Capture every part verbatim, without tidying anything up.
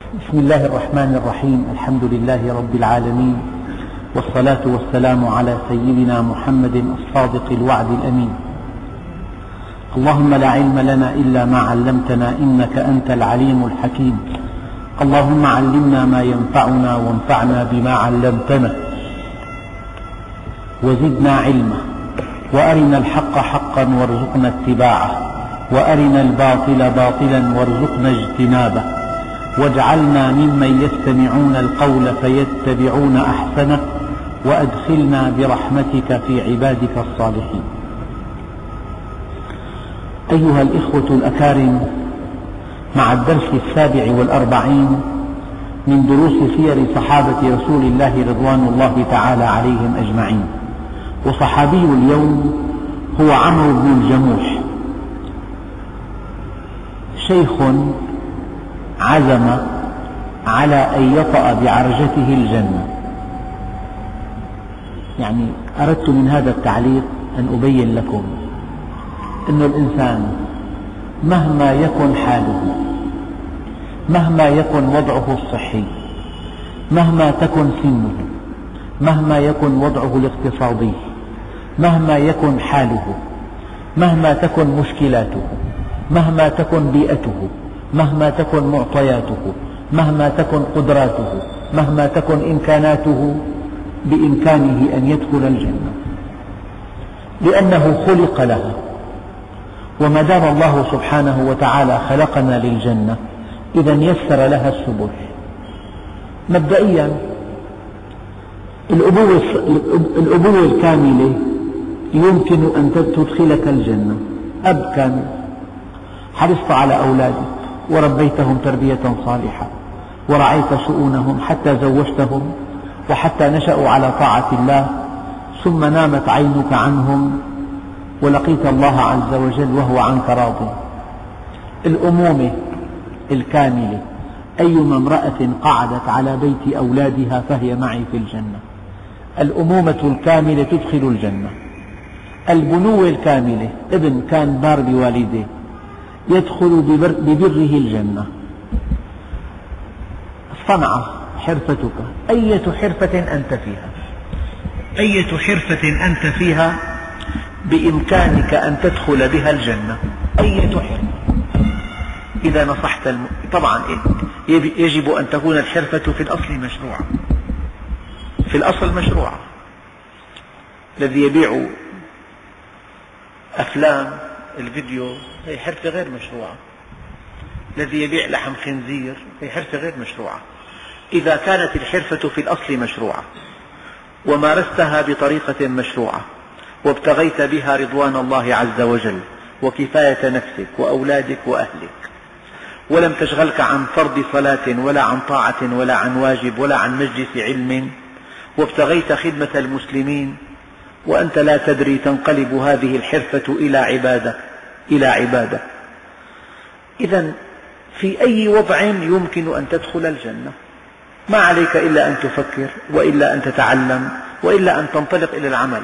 بسم الله الرحمن الرحيم. الحمد لله رب العالمين، والصلاة والسلام على سيدنا محمد الصادق الوعد الأمين. اللهم لا علم لنا إلا ما علمتنا إنك أنت العليم الحكيم. اللهم علمنا ما ينفعنا وانفعنا بما علمتنا وزدنا علما، وأرنا الحق حقا وارزقنا اتباعه، وأرنا الباطل باطلا وارزقنا اجتنابه، واجعلنا ممن يستمعون القول فيتبعون أحسنه، وأدخلنا برحمتك في عبادك الصالحين. أيها الإخوة الأكارم، مع الدرس السابع والأربعين من دروس سير صحابة رسول الله رضوان الله تعالى عليهم أجمعين، وصحابي اليوم هو عمرو بن الجموح، شيخ عزم على أن يطأ بعرجته الجنة. يعني أردت من هذا التعليق أن أبين لكم أن الإنسان مهما يكن حاله، مهما يكن وضعه الصحي، مهما تكن سنه، مهما يكن وضعه الاقتصادي، مهما يكن حاله، مهما تكن مشكلاته، مهما تكن بيئته، مهما تكن معطياته، مهما تكن قدراته، مهما تكن إمكاناته، بإمكانه أن يدخل الجنة، لأنه خلق لها. وما دام الله سبحانه وتعالى خلقنا للجنة، إذا يسر لها السبل. مبدئيا الأبوة, الأبوة الكاملة يمكن أن تدخلك الجنة. أب كامل، حرصت على أولادك وربيتهم تربية صالحة، ورعيت شؤونهم حتى زوجتهم وحتى نشأوا على طاعة الله، ثم نامت عينك عنهم ولقيت الله عز وجل وهو عنك راض. الأمومة الكاملة، أيما امرأة قعدت على بيت أولادها فهي معي في الجنة. الأمومة الكاملة تدخل الجنة. البنوة الكاملة، ابن كان بار بوالديه يدخل ببر ببره الجنة. الصنعة حرفتك، أية حرفة أنت فيها، أية حرفة أنت فيها بإمكانك أن تدخل بها الجنة، أية حرفة. إذا نصحت الم... طبعا يجب أن تكون الحرفة في الأصل مشروعة، في الأصل مشروعة. الذي يبيع أفلام الفيديو هي حرفة غير مشروعة، الذي يبيع لحم خنزير هي حرفة غير مشروعة. إذا كانت الحرفة في الأصل مشروعة ومارستها بطريقة مشروعة وابتغيت بها رضوان الله عز وجل وكفاية نفسك وأولادك وأهلك، ولم تشغلك عن فرض صلاة ولا عن طاعة ولا عن واجب ولا عن مجلس علم، وابتغيت خدمة المسلمين وأنت لا تدري، تنقلب هذه الحرفة إلى عبادة إلى عبادة. إذن في أي وضع يمكن أن تدخل الجنة، ما عليك إلا أن تفكر، وإلا أن تتعلم، وإلا أن تنطلق إلى العمل.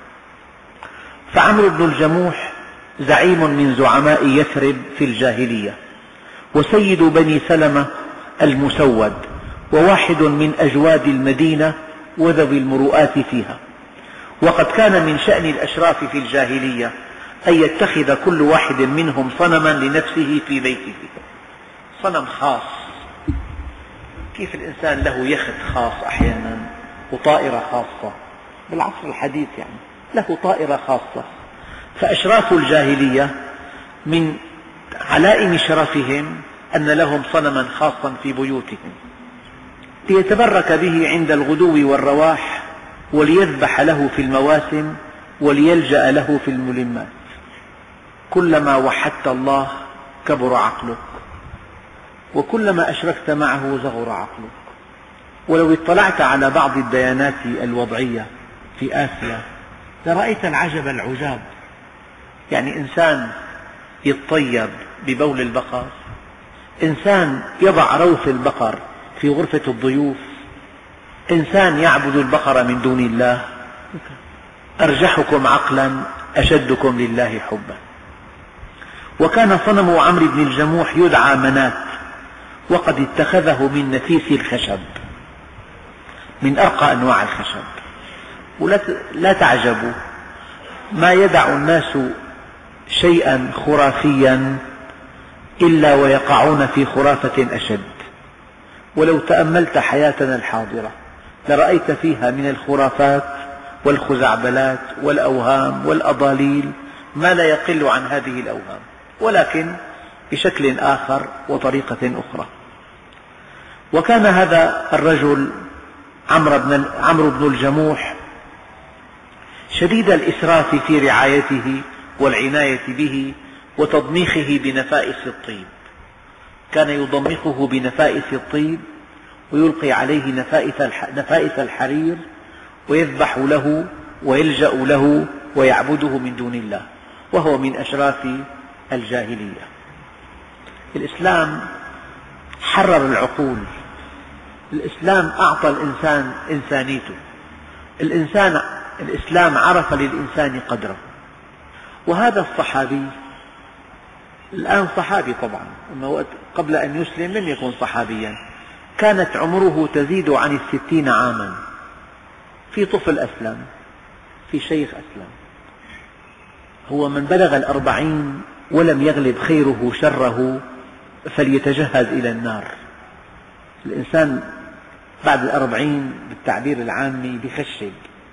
فعمرو بن الجموح زعيم من زعماء يثرب في الجاهلية، وسيد بني سلمة المسود، وواحد من أجواد المدينة وذوي المروءات فيها. وقد كان من شأن الأشراف في الجاهلية أن يتخذ كل واحد منهم صنما لنفسه في بيته، صنم خاص. كيف الإنسان له يخت خاص أحيانا وطائرة خاصة، بالعصر الحديث يعني له طائرة خاصة. فأشراف الجاهلية من علائم شرفهم أن لهم صنما خاصا في بيوتهم ليتبرك به عند الغدو والرواح، وليذبح له في المواسم، وليلجأ له في الملمات. كلما وحدت الله كبر عقلك، وكلما أشركت معه صغر عقلك. ولو اطلعت على بعض الديانات الوضعية في آسيا لرأيت العجب العجاب. يعني إنسان يتطيب ببول البقر، إنسان يضع روث البقر في غرفة الضيوف، إنسان يعبد البقر من دون الله. أرجحكم عقلا أشدكم لله حبا. وكان صنم عمرو بن الجموح يدعى منات، وقد اتخذه من نفيس الخشب، من أرقى أنواع الخشب. ولا تعجبوا، ما يدع الناس شيئا خرافيا إلا ويقعون في خرافة أشد. ولو تأملت حياتنا الحاضرة لرأيت فيها من الخرافات والخزعبلات والأوهام والأضاليل ما لا يقل عن هذه الأوهام، ولكن بشكل آخر وطريقة أخرى. وكان هذا الرجل عمرو بن الجموح شديد الإسراف في رعايته والعناية به وتضميخه بنفائس الطيب. كان يضمخه بنفائس الطيب ويلقي عليه نفائس الحرير ويذبح له ويلجأ له ويعبده من دون الله، وهو من أشراف الجاهلية. الإسلام حرر العقول، الإسلام أعطى الإنسان إنسانيته، الإنسان الإسلام عرف للإنسان قدره. وهذا الصحابي الآن صحابي طبعا، أما قبل أن يسلم لم يكن صحابيا، كانت عمره تزيد عن الستين عاما. في طفل أسلم، في شيخ أسلم. هو من بلغ الأربعين ولم يغلب خيره شره فليتجهز إلى النار. الإنسان بعد الأربعين بالتعبير العامي بخشب.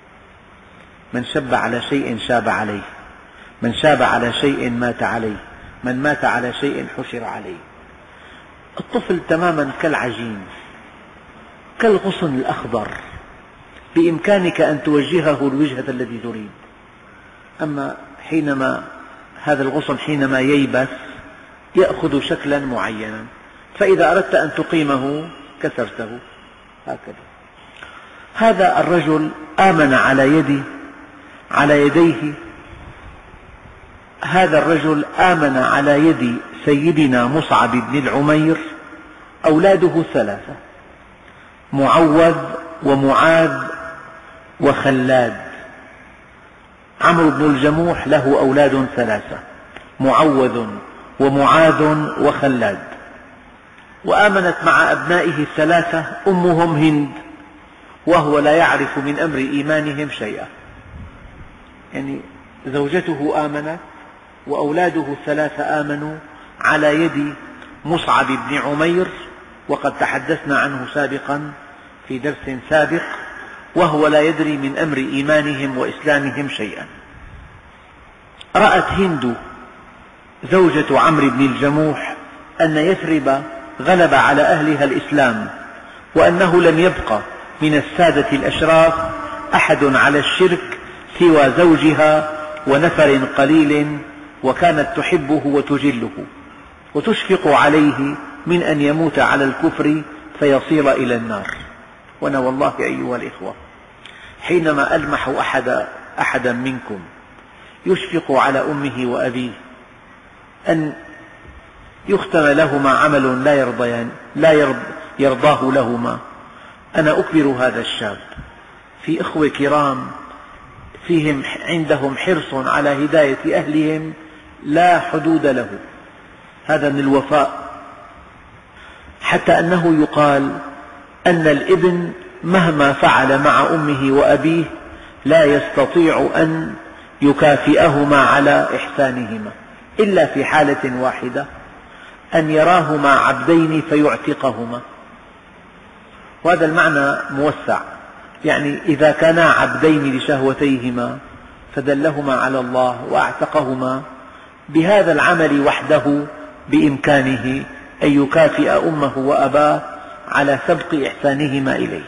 من شب على شيء شاب عليه، من شاب على شيء مات عليه، من مات على شيء حشر عليه. الطفل تماما كالعجين، كالغصن الأخضر، بإمكانك أن توجهه الوجهة التي تريد. أما حينما هذا الغصن حينما ييبس يأخذ شكلا معينا، فإذا أردت أن تقيمه كسرته هكذا. هذا الرجل آمن على يدي على يديه هذا الرجل آمن على يد سيدنا مصعب بن العمير أولاده ثلاثة: معوذ ومعاذ وخلاد. عمرو بن الجموح له أولاد ثلاثة: معوذ ومعاذ وخلاد. وآمنت مع أبنائه الثلاثة أمهم هند، وهو لا يعرف من أمر إيمانهم شيئا. يعني زوجته آمنت وأولاده الثلاثة آمنوا على يد مصعب بن عمير، وقد تحدثنا عنه سابقا في درس سابق، وهو لا يدري من أمر إيمانهم وإسلامهم شيئا. رأت هند زوجة عمرو بن الجموح أن يثرب غلب على أهلها الإسلام، وأنه لم يبق من السادة الأشراف أحد على الشرك سوى زوجها ونفر قليل، وكانت تحبه وتجله وتشفق عليه من أن يموت على الكفر فيصير إلى النار. وأنا والله أيها الإخوة حينما ألمح أحد أحدا منكم يشفق على أمه وأبيه أن يختم لهما عمل لا يرضيان لا يرض يرضاه لهما، أنا أكبر هذا الشاب في إخوة كرام فيهم عندهم حرص على هداية أهلهم لا حدود له. هذا من الوفاء، حتى أنه يقال أن الابن مهما فعل مع أمه وأبيه لا يستطيع أن يكافئهما على إحسانهما إلا في حالة واحدة، أن يراهما عبدين فيعتقهما. وهذا المعنى موسع، يعني إذا كانا عبدين لشهوتيهما فدلهما على الله وأعتقهما، بهذا العمل وحده بإمكانه أن يكافئ أمه وأباه على سبق إحسانهما إليه.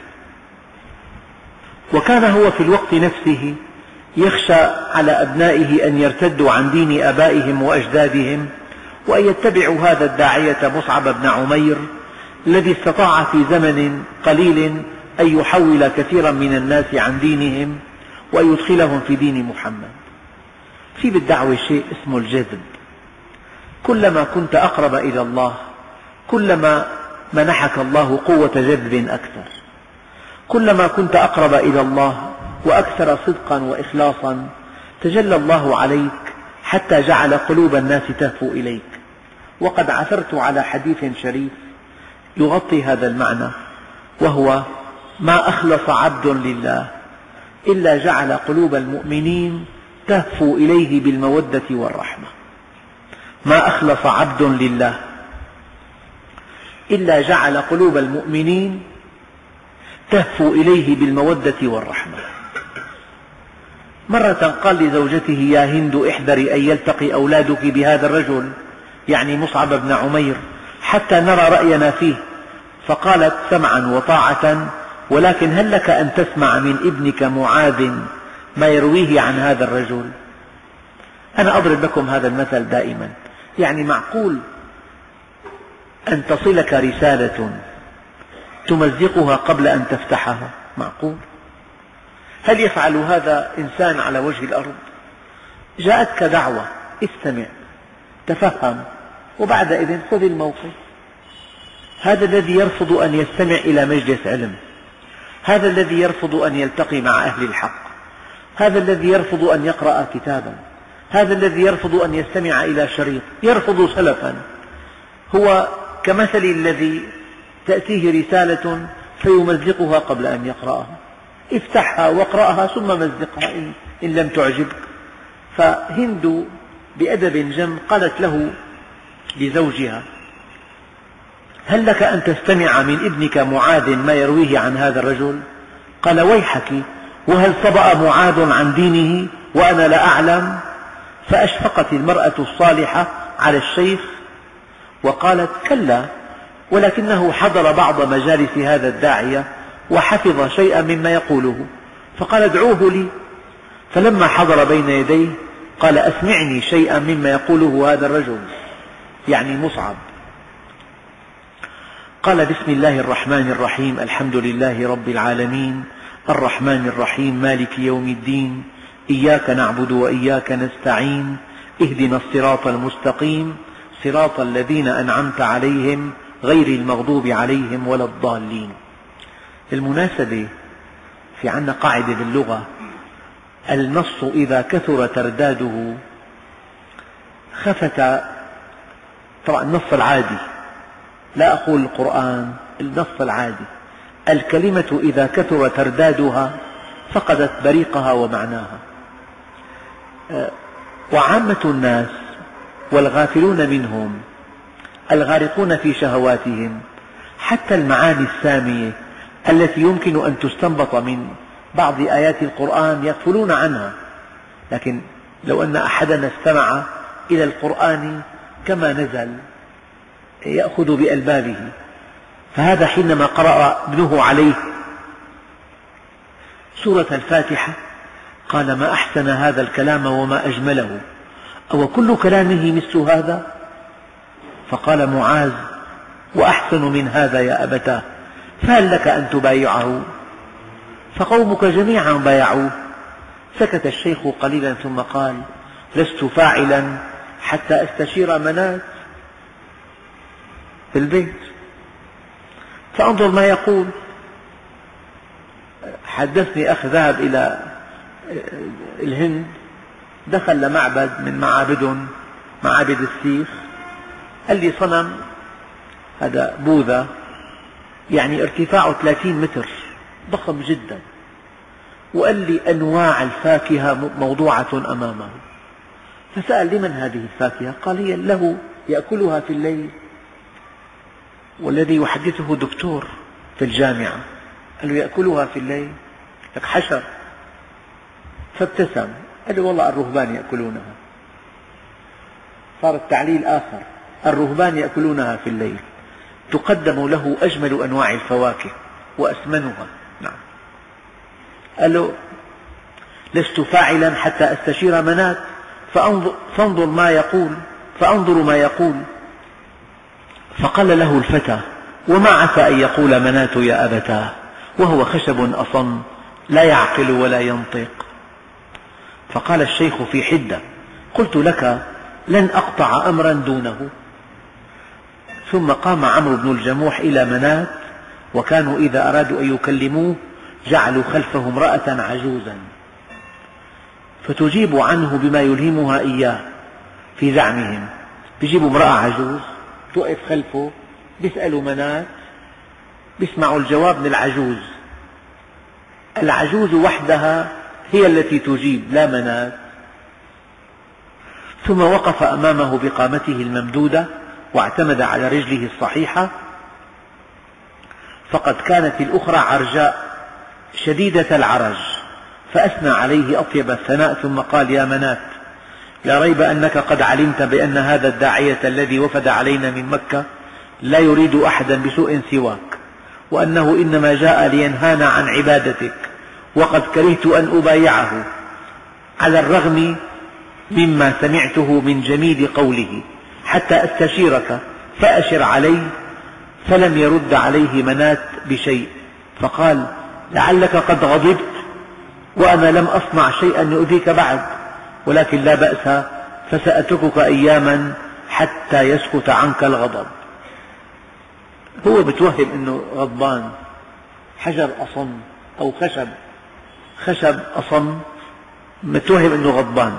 وكان هو في الوقت نفسه يخشى على أبنائه أن يرتدوا عن دين آبائهم وأجدادهم وأن يتبعوا هذا الداعية مصعب بن عمير الذي استطاع في زمن قليل أن يحول كثيرا من الناس عن دينهم وأن يدخلهم في دين محمد. في بالدعوة شيء اسمه الجذب. كلما كنت أقرب إلى الله كلما منحك الله قوة جذب أكثر، كلما كنت أقرب إلى الله وأكثر صدقا وإخلاصا تجلى الله عليك حتى جعل قلوب الناس تهفو إليك. وقد عثرت على حديث شريف يغطي هذا المعنى، وهو ما أخلص عبد لله إلا جعل قلوب المؤمنين تهفو إليه بالمودة والرحمة. ما أخلص عبد لله إلا جعل قلوب المؤمنين تهفو إليه بالمودة والرحمة. مرة قال لزوجته: يا هند احذري أن يلتقي أولادك بهذا الرجل، يعني مصعب بن عمير، حتى نرى رأينا فيه. فقالت: سمعا وطاعة، ولكن هل لك أن تسمع من ابنك معاذ ما يرويه عن هذا الرجل؟ أنا أضرب لكم هذا المثل دائما، يعني معقول أن تصلك رسالة تمزقها قبل أن تفتحها؟ معقول؟ هل يفعل هذا إنسان على وجه الأرض؟ جاءتك دعوة، استمع، تفهم، وبعد إذن خذ الموقف. هذا الذي يرفض أن يستمع إلى مجلس علم، هذا الذي يرفض أن يلتقي مع أهل الحق، هذا الذي يرفض أن يقرأ كتابا، هذا الذي يرفض أن يستمع إلى شريط، يرفض سلفا، هو كمثل الذي تأتيه رسالة فيمزقها قبل أن يقرأها. افتحها واقرأها ثم مزقها إن لم تعجبك. فهند بأدب جم قالت له لزوجها: هل لك أن تستمع من ابنك معاذ ما يرويه عن هذا الرجل؟ قال: ويحك، وهل صبأ معاذ عن دينه وأنا لا أعلم؟ فأشفقت المرأة الصالحة على الشيخ وقالت: كلا، ولكنه حضر بعض مجالس هذا الداعية وحفظ شيئا مما يقوله، فقال: ادعوه لي. فلما حضر بين يديه قال: أسمعني شيئا مما يقوله هذا الرجل، يعني مصعب. قال: بسم الله الرحمن الرحيم، الحمد لله رب العالمين، الرحمن الرحيم، مالك يوم الدين، إياك نعبد وإياك نستعين، اهدنا الصراط المستقيم، صراط الذين أنعمت عليهم غير المغضوب عليهم ولا الضالين. بالمناسبة في عندنا قاعدة باللغة: النص إذا كثر ترداده خفت، طبعا النص العادي، لا أقول القرآن، النص العادي، الكلمة إذا كثر تردادها فقدت بريقها ومعناها. وعامة الناس والغافلون منهم الغارقون في شهواتهم حتى المعاني السامية التي يمكن أن تستنبط من بعض آيات القرآن يغفلون عنها. لكن لو أن أحدنا استمع إلى القرآن كما نزل يأخذ بألبابه. فهذا حينما قرأ ابنه عليه سورة الفاتحة قال: ما أحسن هذا الكلام وما أجمله، أو كل كلامه مثل هذا؟ فقال معاذ: وأحسن من هذا يا أبتاه، فهل لك أن تبايعه؟ فقومك جميعا بايعوه. سكت الشيخ قليلا ثم قال: لست فاعلا حتى أستشير منات في البيت، فأنظر ما يقول. حدثني أخ ذهب إلى الهند، دخل لمعبد من معابدهم، معابد السيخ، قال لي صنم هذا بوذا يعني ارتفاعه ثلاثين متر، ضخم جدا، وقال لي أنواع الفاكهة موضوعة أمامه. فسأل: لمن هذه الفاكهة؟ قال: هي له يأكلها في الليل. والذي يحدثه دكتور في الجامعة، قال له: يأكلها في الليل؟ لك حشر. فابتسم، قال له: والله الرهبان يأكلونها. صار التعليل آخر: الرهبان يأكلونها في الليل، تقدم له أجمل أنواع الفواكه وأثمنها. نعم. قال له: لست فاعلا حتى أستشير منات فأنظر, فانظر ما يقول فأنظر ما يقول. فقال له الفتى: وما عسى أن يقول منات يا أبتاه، وهو خشب أصم لا يعقل ولا ينطق. فقال الشيخ في حدة: قلت لك لن أقطع أمرا دونه. ثم قام عمرو بن الجموح إلى منات، وكانوا إذا أرادوا أن يكلموه جعلوا خلفه امرأة عجوزا فتجيب عنه بما يلهمها إياه في زعمهم. يجيبوا امرأة عجوز توقف خلفه، يسألوا منات بيسمعوا الجواب من العجوز. العجوز وحدها هي التي تجيب لا منات. ثم وقف أمامه بقامته الممدودة واعتمد على رجله الصحيحة، فقد كانت الأخرى عرجاء شديدة العرج، فأثنى عليه أطيب الثناء ثم قال: يا منات، لا ريب أنك قد علمت بأن هذا الداعية الذي وفد علينا من مكة لا يريد أحدا بسوء سواك، وأنه إنما جاء لينهانا عن عبادتك، وقد كرهت أن أبايعه على الرغم مما سمعته من جميل قوله حتى أستشيرك فأشر علي. فلم يرد عليه منات بشيء، فقال: لعلك قد غضبت وأنا لم أصنع شيئا يؤذيك بعد، ولكن لا بأس، فسأتركك أياما حتى يسكت عنك الغضب. هو بتوهم أنه غضبان، حجر أصم أو خشب خشب أصم متوهم أنه غضبان.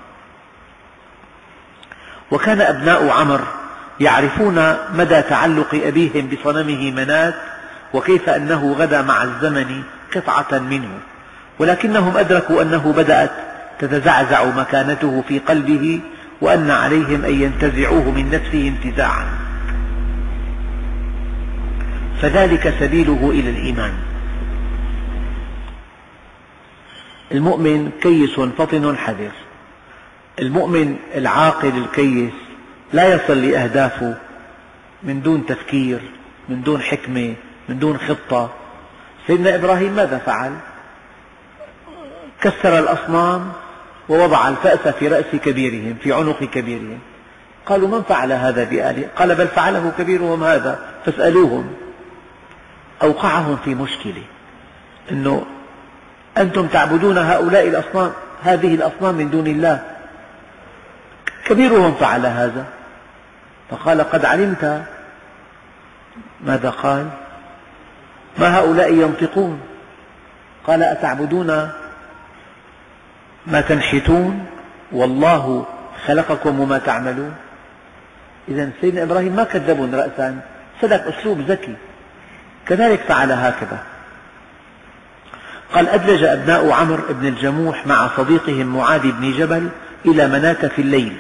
وكان أبناء عمر يعرفون مدى تعلق أبيهم بصنمه منات، وكيف أنه غدا مع الزمن قطعة منه، ولكنهم أدركوا أنه بدأت تتزعزع مكانته في قلبه، وأن عليهم أن ينتزعوه من نفسه انتزاعا، فذلك سبيله إلى الإيمان. المؤمن كيس فطن حذر. المؤمن العاقل الكيس لا يصل لأهدافه من دون تفكير، من دون حكمة، من دون خطة. سيدنا إبراهيم ماذا فعل؟ كسر الأصنام ووضع الفأس في رأس كبيرهم، في عنق كبيرهم. قالوا: من فعل هذا بآله؟ قال: بل فعله كبيرهم هذا فاسألوهم. أوقعهم في مشكلة، أنه أنتم تعبدون هؤلاء الأصنام، هذه الأصنام من دون الله، كبيرهم فعل هذا. فقال: قد علمت. ماذا قال؟ ما هؤلاء ينطقون؟ قال: أتعبدون ما تنحتون والله خلقكم وما تعملون. إذن سيدنا إبراهيم ما كذبهم رأسا، سلك أسلوب ذكي. كذلك فعل هكذا. قال: أدلج أبناء عمرو بن الجموح مع صديقهم معاذ بن جبل إلى مناة في الليل،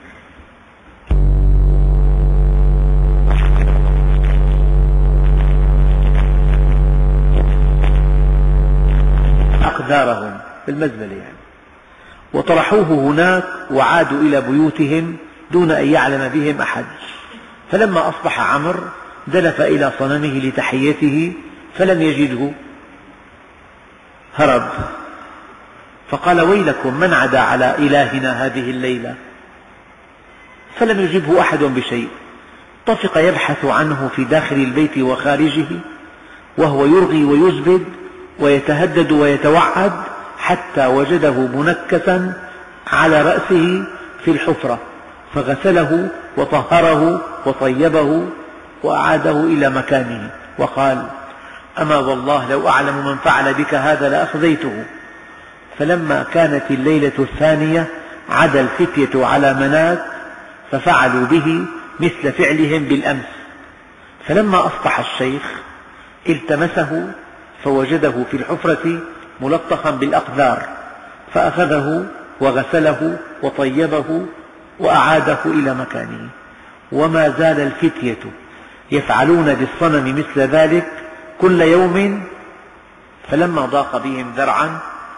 أقدارهم بالمزبلة يعني، وطرحوه هناك وعادوا إلى بيوتهم دون أن يعلم بهم أحد. فلما أصبح عمرو دلف إلى صنمه لتحيته فلم يجده، هرب، فقال: ويلكم، من عدا على إلهنا هذه الليلة؟ فلم يجبه أحد بشيء. طفق يبحث عنه في داخل البيت وخارجه، وهو يرغي ويزبد ويتهدد ويتوعد، حتى وجده منكسا على رأسه في الحفرة، فغسله وطهره وطيبه وأعاده إلى مكانه، وقال: أما والله لو أعلم من فعل بك هذا لأخذيته. فلما كانت الليلة الثانية عدا الفتية على منات ففعلوا به مثل فعلهم بالأمس. فلما أصبح الشيخ التمسه فوجده في الحفرة ملطخا بالأقذار، فأخذه وغسله وطيبه وأعاده إلى مكانه. وما زال الفتية يفعلون بالصنم مثل ذلك كل يوم. فلما ضاق بهم ذرعا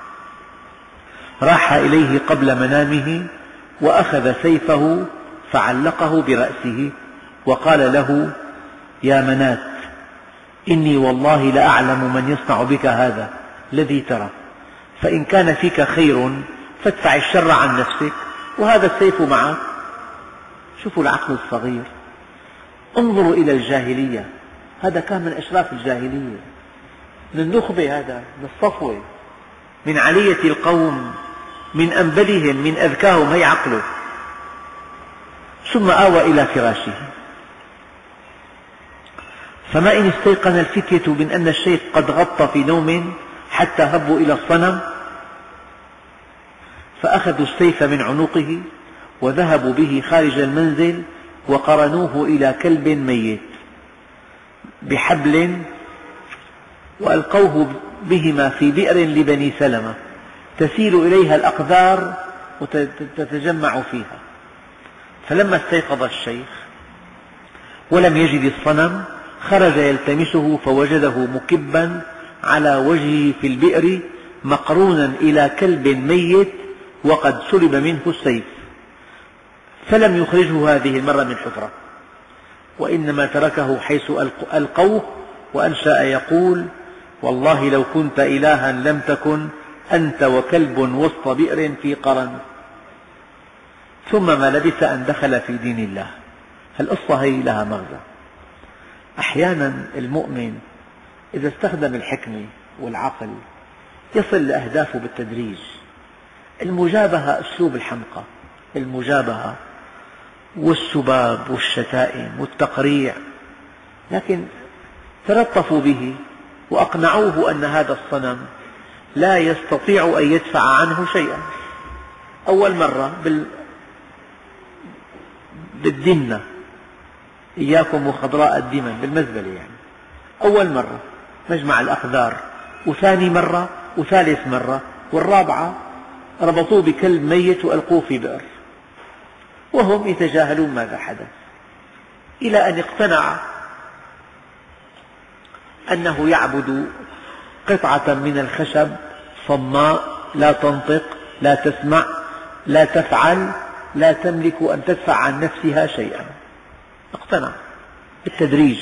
راح إليه قبل منامه وأخذ سيفه فعلقه برأسه وقال له: يا منات، إني والله لأعلم من يصنع بك هذا الذي ترى، فإن كان فيك خير فادفع الشر عن نفسك وهذا السيف معك. شوفوا العقل الصغير، انظروا إلى الجاهلية، هذا كان من أشراف الجاهلية، من النخبة، هذا من الصفوة، من علية القوم، من أنبلهم، من أذكاهم، هي عقله. ثم آوى إلى فراشه، فما إن استيقن الفتية من أن الشيخ قد غط في نوم حتى هبوا إلى الصنم، فأخذوا السيف من عنقه وذهبوا به خارج المنزل وقرنوه إلى كلب ميت بحبل وألقوه بهما في بئر لبني سلمة تسيل إليها الأقذار وتتجمع فيها. فلما استيقظ الشيخ ولم يجد الصنم خرج يلتمسه فوجده مكبا على وجهه في البئر مقرونا إلى كلب ميت وقد سلب منه السيف، فلم يخرجه هذه المرة من حفرة، وإنما تركه حيث ألقوه، وأنشأ يقول: والله لو كنت إلها لم تكن أنت وكلب وسط بئر في قرن. ثم ما لبث أن دخل في دين الله. القصة هي لها مغزى. أحيانا المؤمن إذا استخدم الحكمة والعقل يصل لأهدافه بالتدريج. المجابهة أسلوب الحمقى، المجابهة والسباب والشتائم والتقريع، لكن تلطفوا به وأقنعوه أن هذا الصنم لا يستطيع أن يدفع عنه شيئا. أول مرة بالدمنة، إياكم وخضراء الدمن، بالمزبلة يعني، أول مرة مجمع الأقذار، وثاني مرة وثالث مرة، والرابعة ربطوه بكلب ميت وألقوه في بئر وهم يتجاهلون ماذا حدث، إلى أن اقتنع أنه يعبد قطعة من الخشب صماء لا تنطق لا تسمع لا تفعل لا تملك أن تدفع عن نفسها شيئا. اقتنع بالتدريج.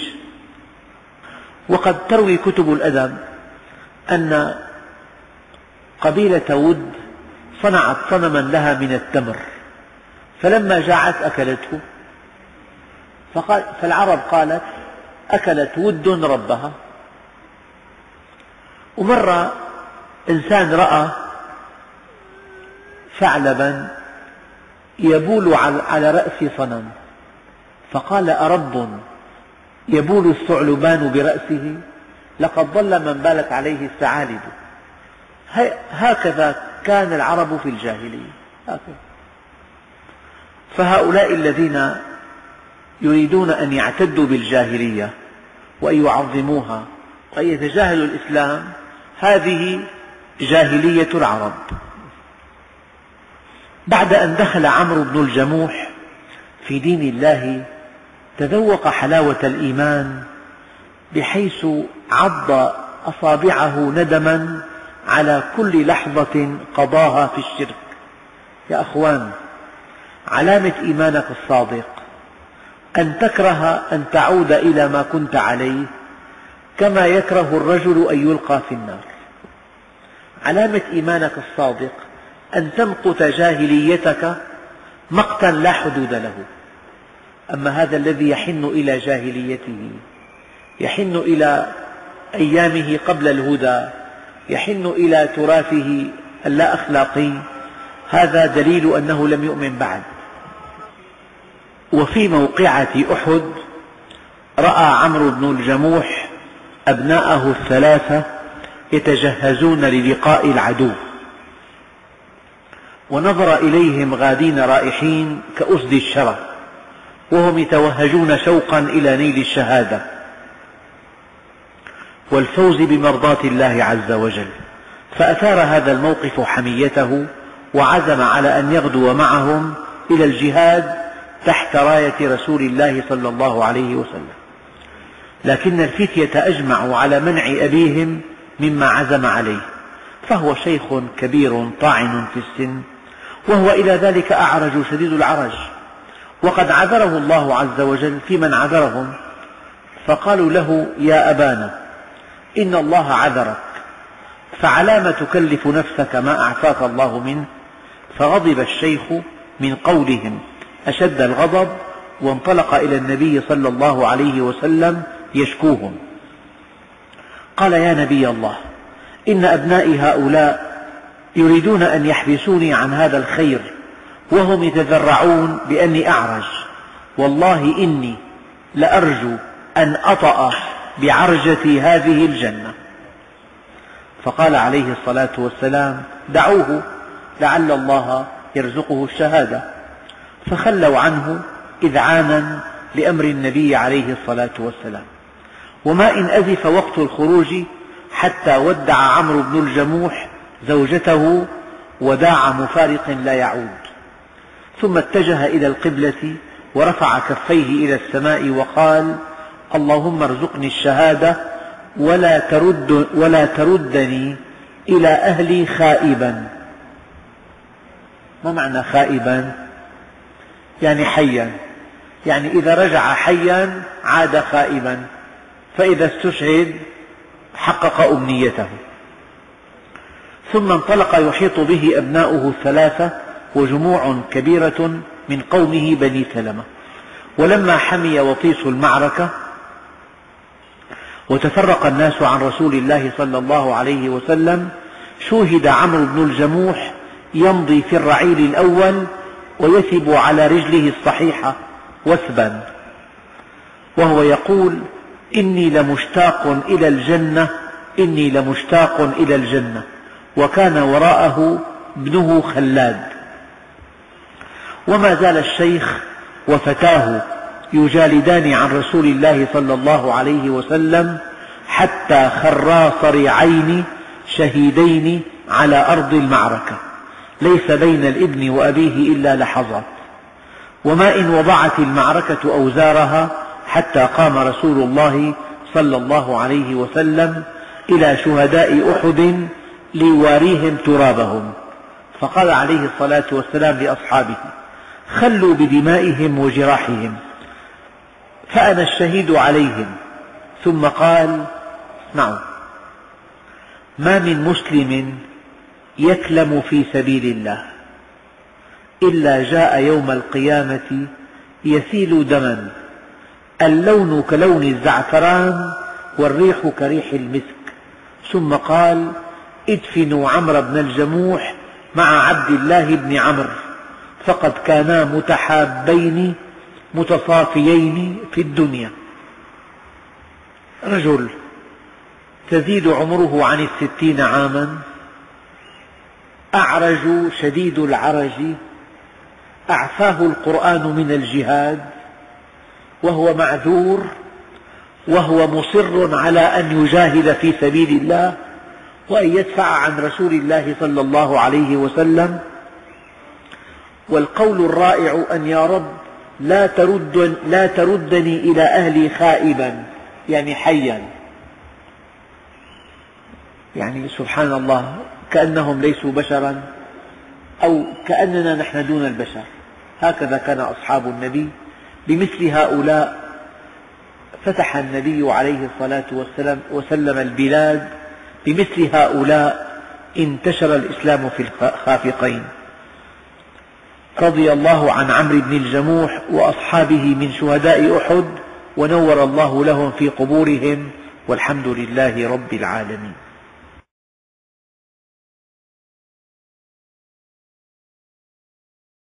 وقد تروي كتب الأدب أن قبيلة ود صنعت صنما لها من التمر، فلما جاعت أكلته، فقال فالعرب قالت: أكلت ود ربها. ومرة إنسان رأى ثعلبا يبول على رأس صنم، فقال: أرب يبول الثعلبان برأسه؟ لقد ضل من بالت عليه الثعالب. هكذا كان العرب في الجاهلية. هكذا. فهؤلاء الذين يريدون أن يعتدوا بالجاهلية وأن يعظموها وأن يتجاهلوا الإسلام، هذه جاهلية العرب. بعد أن دخل عمرو بن الجموح في دين الله تذوق حلاوة الإيمان، بحيث عض أصابعه ندما على كل لحظة قضاها في الشرك. يا أخوان، علامة إيمانك الصادق أن تكره أن تعود إلى ما كنت عليه، كما يكره الرجل أن يلقى في النار. علامة إيمانك الصادق أن تمقت جاهليتك مقتا لا حدود له. أما هذا الذي يحن إلى جاهليته، يحن إلى أيامه قبل الهدى، يحن إلى تراثه اللا أخلاقي، هذا دليل أنه لم يؤمن بعد. وفي موقعة أحد رأى عمرو بن الجموح أبناءه الثلاثة يتجهزون للقاء العدو، ونظر إليهم غادين رائحين كأسد الشرى، وهم يتوهجون شوقا إلى نيل الشهادة والفوز بمرضاة الله عز وجل. فأثار هذا الموقف حميته، وعزم على أن يغدو معهم إلى الجهاد تحت راية رسول الله صلى الله عليه وسلم. لكن الفتية أجمعوا على منع أبيهم مما عزم عليه، فهو شيخ كبير طاعن في السن، وهو إلى ذلك أعرج شديد العرج، وقد عذره الله عز وجل في من عذرهم. فقالوا له: يا أبانا، إن الله عذرك، فعلام تكلف نفسك ما أعفاك الله منه؟ فغضب الشيخ من قولهم أشد الغضب، وانطلق إلى النبي صلى الله عليه وسلم يشكوهم. قال: يا نبي الله، إن أبنائي هؤلاء يريدون أن يحبسوني عن هذا الخير، وهم يتذرعون بأني أعرج، والله إني لأرجو أن أطأ بعرجتي هذه الجنة. فقال عليه الصلاة والسلام: دعوه لعل الله يرزقه الشهادة. فخلوا عنه إذعانا لأمر النبي عليه الصلاة والسلام. وما إن أزف وقت الخروج حتى ودع عمرو بن الجموح زوجته وداع مفارق لا يعود، ثم اتجه إلى القبلة ورفع كفيه إلى السماء وقال: اللهم ارزقني الشهادة ولا, ترد ولا تردني إلى أهلي خائبا. ما معنى خائبا؟ يعني حيا، يعني إذا رجع حيا عاد خائبا، فإذا استشهد حقق أمنيته. ثم انطلق يحيط به أبناؤه الثلاثة وجموع كبيرة من قومه بني سلمة. ولما حمي وطيس المعركة وتفرق الناس عن رسول الله صلى الله عليه وسلم، شوهد عمرو بن الجموح يمضي في الرعيل الأول ويثب على رجله الصحيحة وثبا، وهو يقول: إني لمشتاق إلى الجنة، إني لمشتاق إلى الجنة. وكان وراءه ابنه خلاد. وما زال الشيخ وفتاه يجالدان عن رسول الله صلى الله عليه وسلم حتى خرا صريعين شهيدين على أرض المعركة، ليس بين الابن وأبيه إلا لحظات. وما إن وضعت المعركة أوزارها حتى قام رسول الله صلى الله عليه وسلم إلى شهداء أحد ليواريهم ترابهم، فقال عليه الصلاة والسلام لأصحابه: خلوا بدمائهم وجراحهم فأنا الشهيد عليهم. ثم قال: اسمعوا، ما من مسلم يكلم في سبيل الله إلا جاء يوم القيامة يسيل دما، اللون كلون الزعفران والريح كريح المسك. ثم قال: ادفنوا عمرو بن الجموح مع عبد الله بن عمرو، فقد كانا متحابين متصافيين في الدنيا. رجل تزيد عمره عن الستين عاما، أعرج شديد العرج، أعفاه القرآن من الجهاد، وهو معذور، وهو مصر على أن يجاهد في سبيل الله وأن يدفع عن رسول الله صلى الله عليه وسلم. والقول الرائع أن يا رب لا, ترد لا تردني إلى أهلي خائبا، يعني حيا، يعني سبحان الله، كأنهم ليسوا بشرا أو كأننا نحن دون البشر. هكذا كان أصحاب النبي. بمثل هؤلاء فتح النبي عليه الصلاة والسلام وسلم البلاد، بمثل هؤلاء انتشر الإسلام في الخافقين. رضي الله عن عمرو بن الجموح وأصحابه من شهداء أحد، ونور الله لهم في قبورهم، والحمد لله رب العالمين.